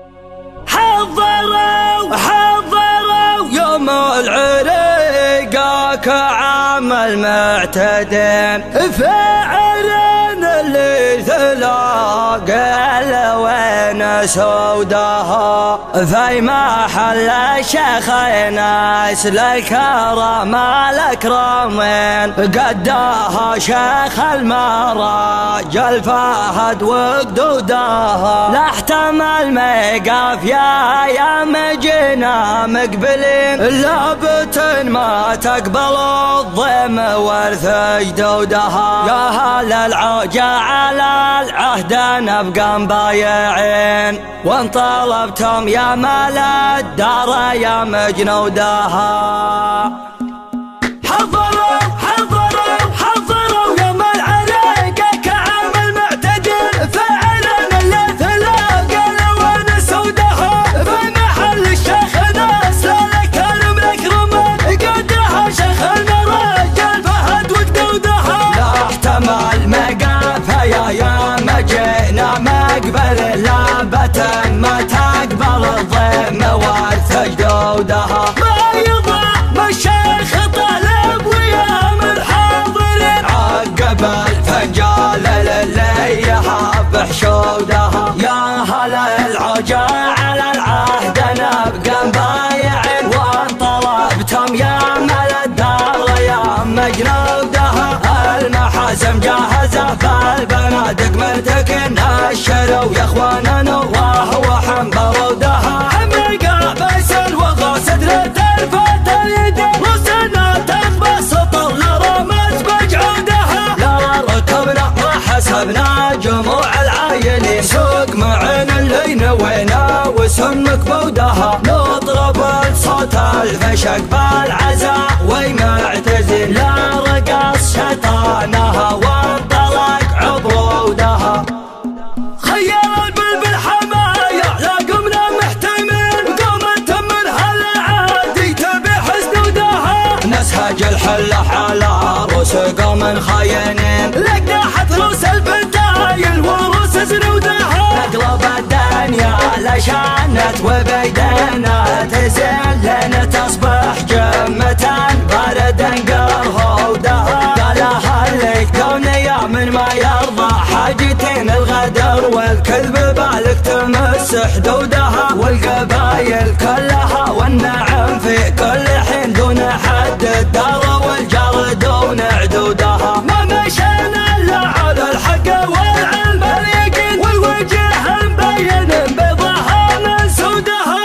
حضروا يوم العريقة كعام المعتدين، فعلنا اللي تلاقى وين سودها في محل الشيخين اسل الكرم الاكرمين، قداها شيخ المراج الفهد وقدودها، لا احتمل ميقاف يا مجينا مقبلين، لابت ما تقبل الضيم ورث جدودها، يا هل العوجة على العهد نبقى مبايعين، وان طلبتم يا مال الدار يا مجنودها. حضروا يوم العريقة كعام المعتدين، فعلنا اللي تلاقى لون سودها في محل الشيخ ناس الكرم الاكرمين، قدها شيخ المراج الفهد وقدودها، لا احتمل مقافها يا مجينا مقبل، لابت ما تقبل الضيم ورث جدودها، ما يضام الشيخ طالب ويا من حاضرين، عقب الفنجال للي يحب حشودها، يا هلا العوجة على العهد نبقى مبايعين، وان طلبتم يا مال الدار يا مجنودها، المحاسم جاهزة فالبنادق مرتكن، الشروا يا اخواننا وهو حنبر ودها، حميقة بس الوغى سدرة الفتى اليدين، رسنا تخبى سطر لرمت بجعودها، لا ركبنا ما حسبنا جموع العايلين، سوق معنا اللي نوينا وسمك بودها، نضرب الصوت الفشق بالعزاء ويمعتزل، لا رقص شيطانها وانطلق عبودها، خيال البلبل حمايا لا قمنا محتمين، قومت من هالعادي تبي حسدودها، نسهج الحلة على روس قوم خاينين، لقاحت روس البدايل وروس زنودها، نقلب الدنيا لشانت وبيدنا تزل لنا تصبح جمة بارد قرهودها، قالها اللي كوني من ما يرضى حاجتين الغدر والكذب بالك تمس حدودها، والقبايل كلها والنعم في كل حين دون حد الدار والجار دون عدودها، ما مشينا الا على الحق والعلم اليقين، والوجه مبين بيضها من سودها،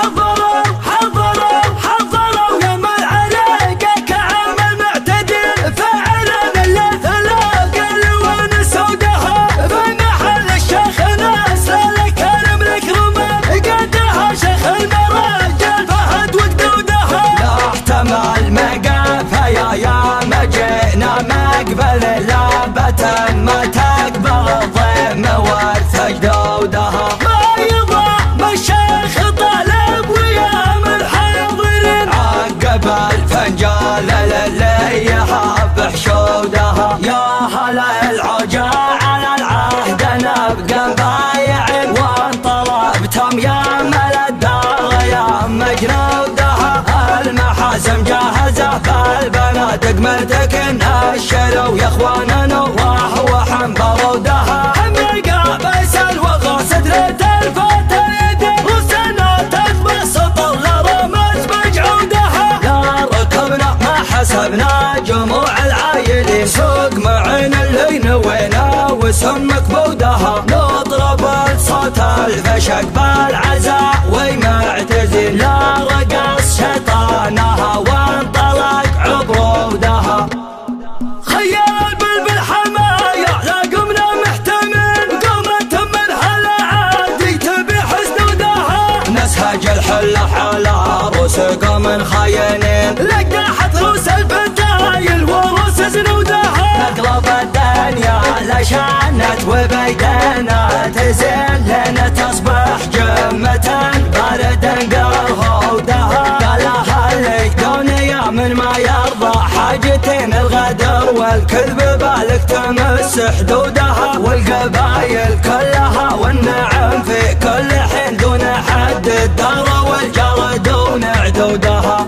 حضروا يوم العريقة كعام المعتدين، فعلنا اللي تلاقى لون سودها في محل الشيخ ناس الكرم الاكرمين، قدها شيخ المراج الفهد وقدودها، لا احتمل مقافها يا مجينا مقبل، لابت ما تقبل الضيم ورث جدودها، ما يضام الشيخ طالب ويا من حاضرين، عقب الفنجال للي يحب حشودها، يا هلا العوجة على العهد نبقى مبايعين، وان طلبتم يا مال الدار يا مجنودها، المحاسم جاهزة فالبنادق مرتكن، الشروا يا اخواننا وهو حنبر ودها، حميقة بس الوغى سدرة الفتى اليدين، رسنا تخبى سطر لرمت بجعودها، لا ركبنا ما حسبنا جموع العايلين، سوق معنا اللي نوينا وسمك بودها، نضرب الصوت الفشق بالعزاء ويمعتزل، لا رقص شيطانها وانطلق عبودها، خيال البلبل حمايا لا قمنا محتمين، قومت من هالعادي تبي حسدودها، نسهج الحلة على روس قوم خاينين، لقاحت روس البدايل وروس زنودها، نقلب الدنيا لشانت وبيدنا تزل لنا تصبح جمة بارد قرهودها، قالها اللي كوني من ما يرضى حاجتين الغدر والكذب بالك تمس حدودها، والقبايل كلها والنعم في كل حين دون الدار والجرد ونعدودها.